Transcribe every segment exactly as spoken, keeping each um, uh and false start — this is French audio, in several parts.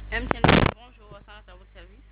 M T N, bonjour, à votre service.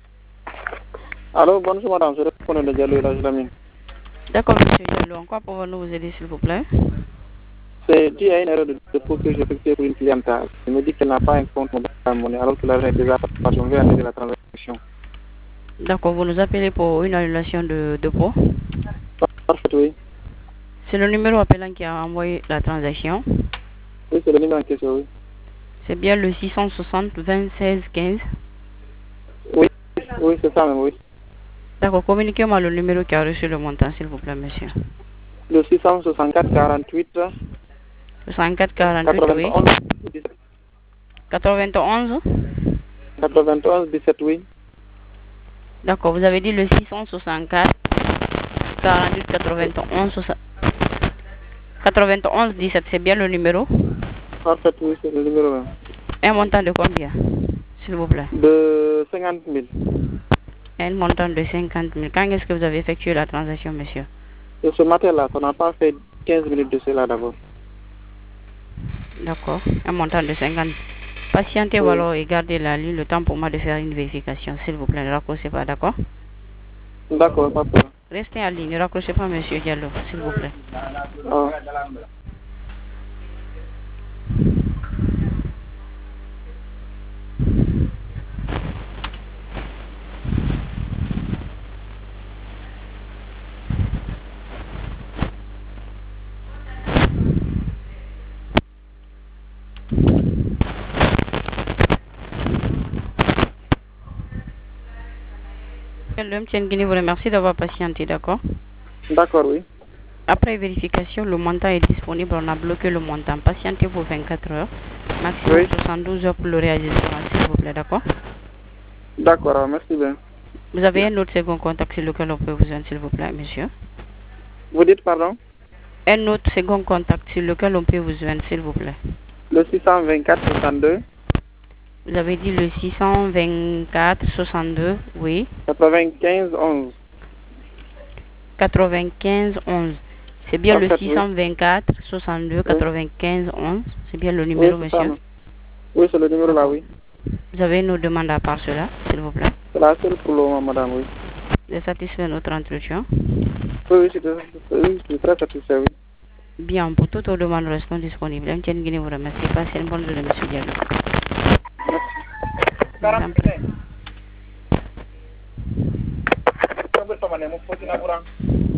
Allô, bonjour madame, je réponds de Diallo et la Lamine. D'accord, monsieur Diallo, en quoi pouvons-nous vous aider, s'il vous plaît? C'est dû à une erreur de dépôt que j'ai effectuée pour une clientèle. Il me dit qu'elle n'a pas un compte mobile monnaie alors que l'argent est déjà parti. On veut annuler la transaction. D'accord, vous nous appelez pour une annulation de dépôt. Parfait, oui. C'est le numéro appelant qui a envoyé la transaction. Oui, c'est le numéro en question, oui. C'est bien le six cent soixante vingt-seize quinze. Oui, oui, c'est ça même, oui. D'accord, communiquez-moi le numéro qui a reçu le montant, s'il vous plaît, monsieur. Le six cent soixante-quatre quarante-huit soixante-quatre quarante-huit, oui. quatre-vingt-onze quatre-vingt-onze dix-sept, oui. D'accord, vous avez dit le six cent soixante-quatre quarante-huit quatre-vingt-onze quatre-vingt-onze dix-sept, c'est bien le numéro? Parfait, oui, c'est le numéro même. Un montant de combien, s'il vous plaît? De cinquante mille. Un montant de cinquante mille. Quand est-ce que vous avez effectué la transaction, monsieur? Et ce matin-là, ça n'a pas fait quinze minutes de cela d'abord. D'accord, un montant de cinquante. Patientez Oui. alors et gardez la ligne le temps pour moi de faire une vérification, s'il vous plaît. Ne raccrochez pas, d'accord? D'accord, pas de problème. Restez en ligne, ne raccrochez pas, monsieur Diallo, s'il vous plaît. Ah. Le M T N Guinée vous remercie d'avoir patienté, d'accord? D'accord, oui. Après vérification, le montant est disponible. On a bloqué le montant. Patientez pour vingt-quatre heures. Maximum Oui. soixante-douze heures pour le réajustement, s'il vous plaît, d'accord? D'accord, merci bien. Vous avez un autre second contact sur lequel on peut vous joindre, s'il vous plaît, monsieur? Vous dites pardon? Un autre second contact sur lequel on peut vous joindre, s'il vous plaît. Le six cent vingt-quatre soixante-deux. Vous avez dit le six cent vingt-quatre soixante-deux, oui. quatre-vingt-quinze onze. quatre-vingt-quinze onze. C'est bien En le fait, six oui. cent vingt-quatre soixante-deux quatre-vingt-quinze onze. C'est bien le numéro, Oui, c'est ça. monsieur? Oui, c'est le numéro là, oui. Vous avez une autre demande à part cela, s'il vous plaît? C'est la seule pour le moment, madame, oui. Vous êtes satisfait de notre entretien? Oui, oui, je suis, oui, très satisfait, oui. Bien, pour toutes vos demandes restons disponibles. M T N Guinée vous remercie. Passez une bonne journée, monsieur Diallo. Merci.